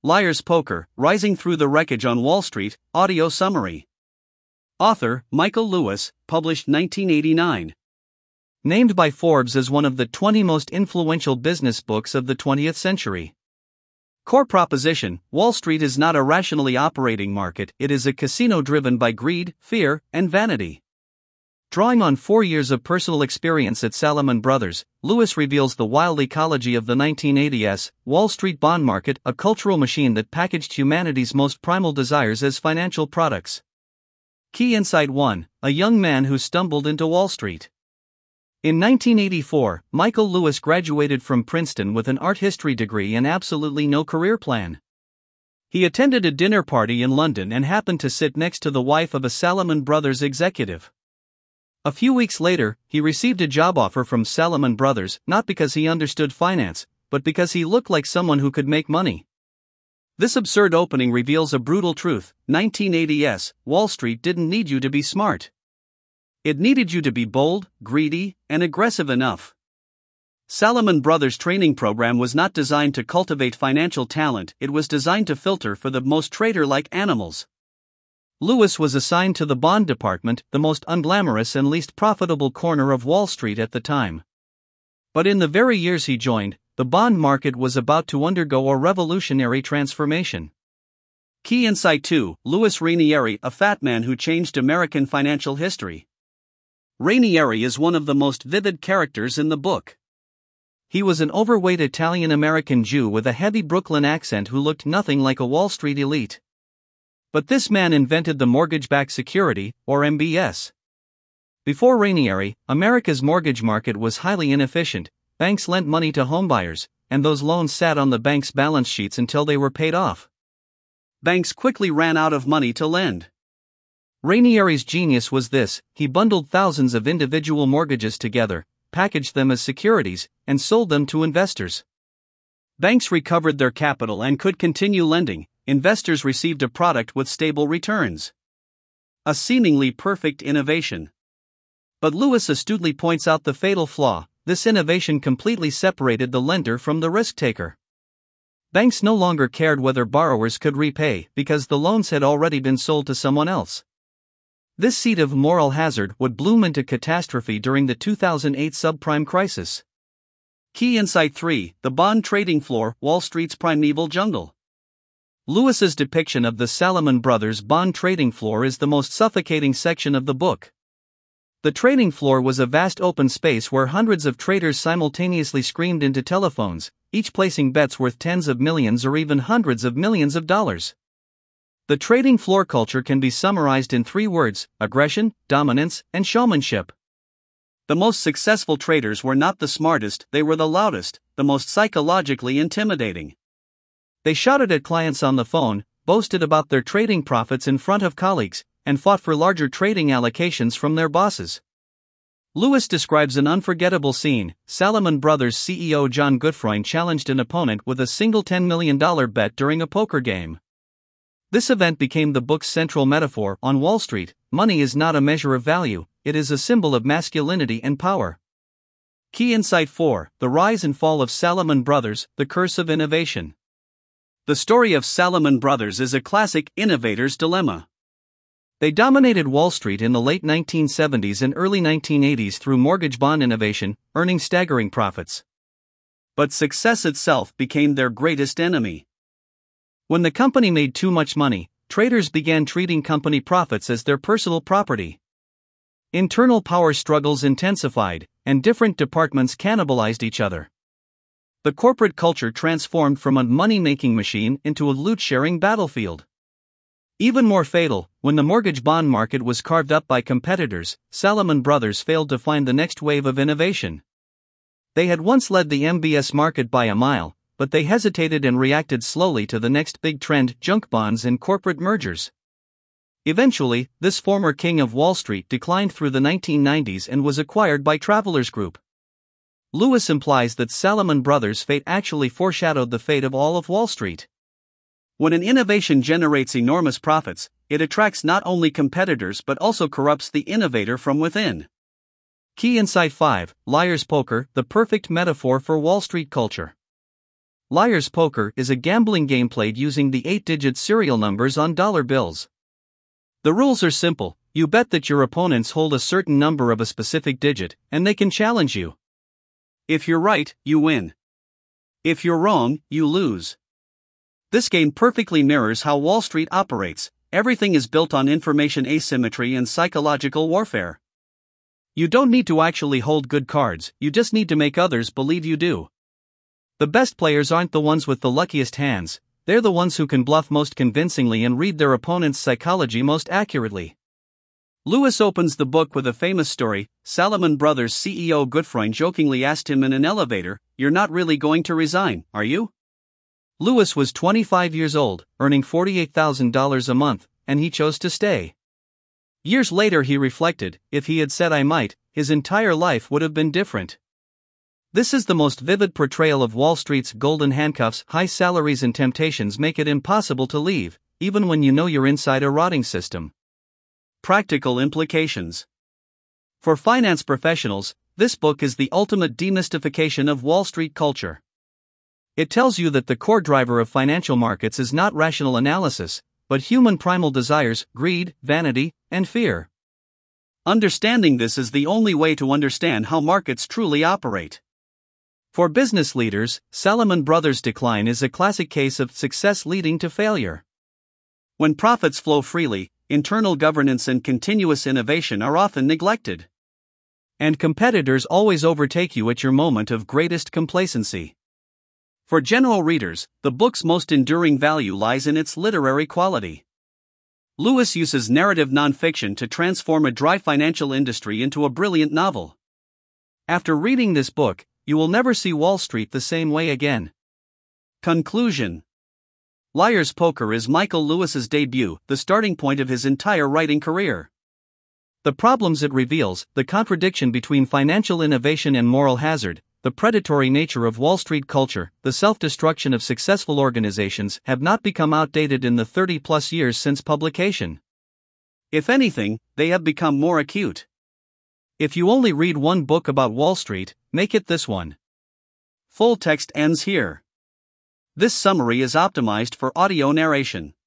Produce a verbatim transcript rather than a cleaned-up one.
Liar's Poker, Rising Through the Wreckage on Wall Street, audio summary. Author, Michael Lewis, published nineteen eighty-nine. Named by Forbes as one of the twenty most influential business books of the twentieth century. Core proposition: Wall Street is not a rationally operating market, it is a casino driven by greed, fear, and vanity. Drawing on four years of personal experience at Salomon Brothers, Lewis reveals the wild ecology of the nineteen eighties Wall Street bond market, a cultural machine that packaged humanity's most primal desires as financial products. Key Insight one: A young man who stumbled into Wall Street. In nineteen eighty-four, Michael Lewis graduated from Princeton with an art history degree and absolutely no career plan. He attended a dinner party in London and happened to sit next to the wife of a Salomon Brothers executive. A few weeks later, he received a job offer from Salomon Brothers, not because he understood finance, but because he looked like someone who could make money. This absurd opening reveals a brutal truth: nineteen eighties Wall Street didn't need you to be smart. It needed you to be bold, greedy, and aggressive enough. Salomon Brothers' training program was not designed to cultivate financial talent, it was designed to filter for the most trader-like animals. Lewis was assigned to the bond department, the most unglamorous and least profitable corner of Wall Street at the time. But in the very years he joined, the bond market was about to undergo a revolutionary transformation. Key Insight two: Louis Ranieri, a fat man who changed American financial history. Ranieri is one of the most vivid characters in the book. He was an overweight Italian-American Jew with a heavy Brooklyn accent who looked nothing like a Wall Street elite. But this man invented the mortgage-backed security, or M B S. Before Ranieri, America's mortgage market was highly inefficient. Banks lent money to homebuyers, and those loans sat on the bank's balance sheets until they were paid off. Banks quickly ran out of money to lend. Ranieri's genius was this: he bundled thousands of individual mortgages together, packaged them as securities, and sold them to investors. Banks recovered their capital and could continue lending. Investors received a product with stable returns. A seemingly perfect innovation. But Lewis astutely points out the fatal flaw: this innovation completely separated the lender from the risk-taker. Banks no longer cared whether borrowers could repay, because the loans had already been sold to someone else. This seed of moral hazard would bloom into catastrophe during the two thousand eight subprime crisis. Key Insight three: The bond trading floor, Wall Street's primeval jungle. Lewis's depiction of the Salomon Brothers bond trading floor is the most suffocating section of the book. The trading floor was a vast open space where hundreds of traders simultaneously screamed into telephones, each placing bets worth tens of millions or even hundreds of millions of dollars. The trading floor culture can be summarized in three words: aggression, dominance, and showmanship. The most successful traders were not the smartest, they were the loudest, the most psychologically intimidating. They shouted at clients on the phone, boasted about their trading profits in front of colleagues, and fought for larger trading allocations from their bosses. Lewis describes an unforgettable scene: Salomon Brothers C E O John Gutfreund challenged an opponent with a single ten million dollars bet during a poker game. This event became the book's central metaphor. On Wall Street, money is not a measure of value, it is a symbol of masculinity and power. Key Insight four: The rise and fall of Salomon Brothers, the curse of innovation. The story of Salomon Brothers is a classic innovator's dilemma. They dominated Wall Street in the late nineteen seventies and early nineteen eighties through mortgage bond innovation, earning staggering profits. But success itself became their greatest enemy. When the company made too much money, traders began treating company profits as their personal property. Internal power struggles intensified, and different departments cannibalized each other. The corporate culture transformed from a money-making machine into a loot-sharing battlefield. Even more fatal, when the mortgage bond market was carved up by competitors, Salomon Brothers failed to find the next wave of innovation. They had once led the M B S market by a mile, but they hesitated and reacted slowly to the next big trend: junk bonds and corporate mergers. Eventually, this former king of Wall Street declined through the nineteen nineties and was acquired by Travelers Group. Lewis implies that Salomon Brothers' fate actually foreshadowed the fate of all of Wall Street. When an innovation generates enormous profits, it attracts not only competitors but also corrupts the innovator from within. Key Insight five: Liar's Poker, the perfect metaphor for Wall Street culture. Liar's Poker is a gambling game played using the eight-digit serial numbers on dollar bills. The rules are simple. You bet that your opponents hold a certain number of a specific digit, and they can challenge you. If you're right, you win. If you're wrong, you lose. This game perfectly mirrors how Wall Street operates. Everything is built on information asymmetry and psychological warfare. You don't need to actually hold good cards, you just need to make others believe you do. The best players aren't the ones with the luckiest hands, they're the ones who can bluff most convincingly and read their opponent's psychology most accurately. Lewis opens the book with a famous story. Salomon Brothers C E O Gutfreund jokingly asked him in an elevator, "You're not really going to resign, are you?" Lewis was twenty-five years old, earning forty-eight thousand dollars a month, and he chose to stay. Years later he reflected, if he had said I might, his entire life would have been different. This is the most vivid portrayal of Wall Street's golden handcuffs. High salaries and temptations make it impossible to leave, even when you know you're inside a rotting system. Practical implications. For finance professionals, this book is the ultimate demystification of Wall Street culture. It tells you that the core driver of financial markets is not rational analysis, but human primal desires, greed, vanity, and fear. Understanding this is the only way to understand how markets truly operate. For business leaders, Salomon Brothers' decline is a classic case of success leading to failure. When profits flow freely, internal governance and continuous innovation are often neglected. And competitors always overtake you at your moment of greatest complacency. For general readers, the book's most enduring value lies in its literary quality. Lewis uses narrative nonfiction to transform a dry financial industry into a brilliant novel. After reading this book, you will never see Wall Street the same way again. Conclusion. Liar's Poker is Michael Lewis's debut, the starting point of his entire writing career. The problems it reveals, the contradiction between financial innovation and moral hazard, the predatory nature of Wall Street culture, the self-destruction of successful organizations have not become outdated in the thirty-plus years since publication. If anything, they have become more acute. If you only read one book about Wall Street, make it this one. Full text ends here. This summary is optimized for audio narration.